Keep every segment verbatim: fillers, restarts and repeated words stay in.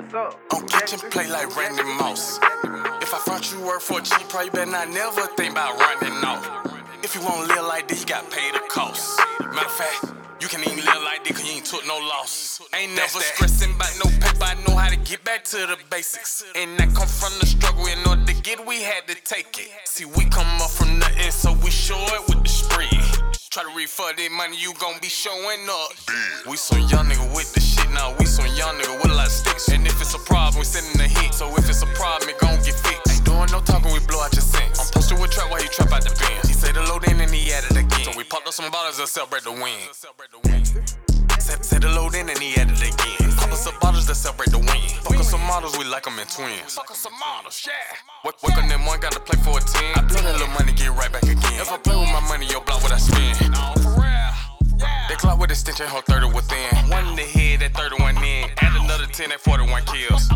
What's up? On kitchen plate like Randy Moss. If I front you work for cheap, probably better not never think about running off. If you wanna live like this, you got pay the cost. Matter of fact, you can even live like this cause you ain't took no loss. Ain't never stressing about no paper, I know how to get back to the basics. And that come from the struggle, in order to get we had to take it. See, we come up from nothing, so we show it with the spread. Try to read for that money, you gon' be showing up. We some young nigga with the shit now, we some young nigga with a lot of sticks. And if it's a problem, we sending the hit. So if it's a problem, it gon' get fixed. Ain't doing no talking, we blow out your sense. I'm posted with trap while you trap out the bin. He say the load in and he added again. So we popped up some bottles and celebrate the win. Said, said the load in and he added again. Pop us some bottles to celebrate the win. Fuck us some models, we like them in twins. Fuck us some models, yeah. Work, work on them one, gotta play for a ten. I blow that little money, get right back again. If I play with my money, yo, block what I spend. For real. They clock with extension, hold thirty within. One in the head, that thirty-one in. Add another ten, that forty-one kills.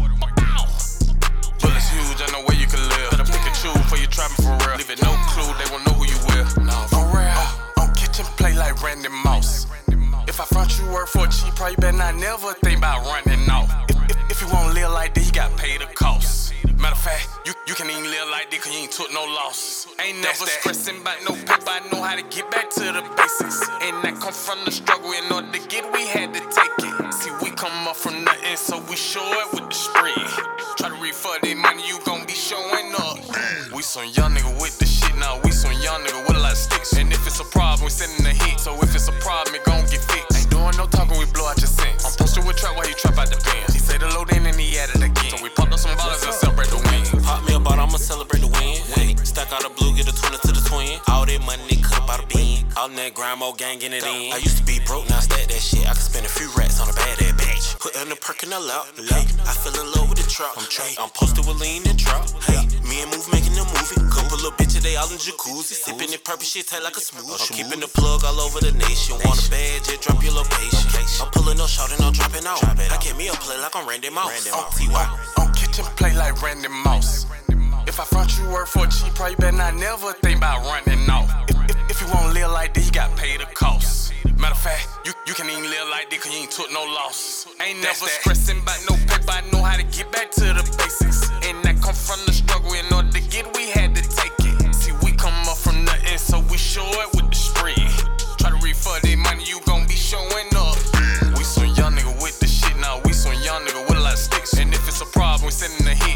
Bullets huge, I know where you can live. Better pick and choose before you try me for real. Leave it no clue, they won't know who you with. For real. On kitchen plate like Randy Moss. If I front you work for cheap, probably better not never think about running off. If, if, if you wanna live like this, you got pay the cost. Matter of fact, you, you can even live like this cause you ain't took no loss. Ain't never stressing about no paper, I know how to get back to the basics. And that come from the struggle, in order to get we had to take it. See, we come up from nothing, so we show it with the spread. Try to read for that money, you gon' be showing up. We some young nigga with the shit now, we some young nigga with a lot of sticks. And if it's a problem, we sending the hit. So if it's a problem, it gon' get fixed. Ain't doing no talking, we blow out your sense. I'm posted with trap while you trap out the bin. He say the load in and he added again. So we popped up some bottles and celebrate the win. Pop me a bottle, I'ma celebrate the win. Hey, stack out a blue, get a twenty to the twin. All that money, cut about a bean. All that grandma gang in it in. I used to be broke, now I stack that shit. I can spend a few racks on a bad ass bitch. Put in the perk in the lap. Hey, I fell in love with the trap. I'm tra- I'm posted with lean and trap. Hey, me and Move making a movie. Couple little bitches, they all in jacuzzi. Sipping the purple shit, taste like a smoothie. I'm keeping the plug all over the nation. Want a badge, just drop your location. I'm pulling up, shouting, I'm dropping out. I get me a play like I'm Randy Moss. On T Y. On kitchen plate like Randy Moss. If I front you work for cheap, probably better not never think about running off. If, if, if you wanna live like this, you got pay the cost. Matter of fact, you, you can even live like this cause you ain't took no loss. Ain't never stressing about no paper, I know how to get back to the basics. And that come from the struggle, in order to get we had to take it. See, we come up from nothing, so we show it with the spread. Try to read for that money, you gon' be showing up. We some young nigga with the shit now, we some young nigga with a lot of sticks. And if it's a problem, we sending the hit.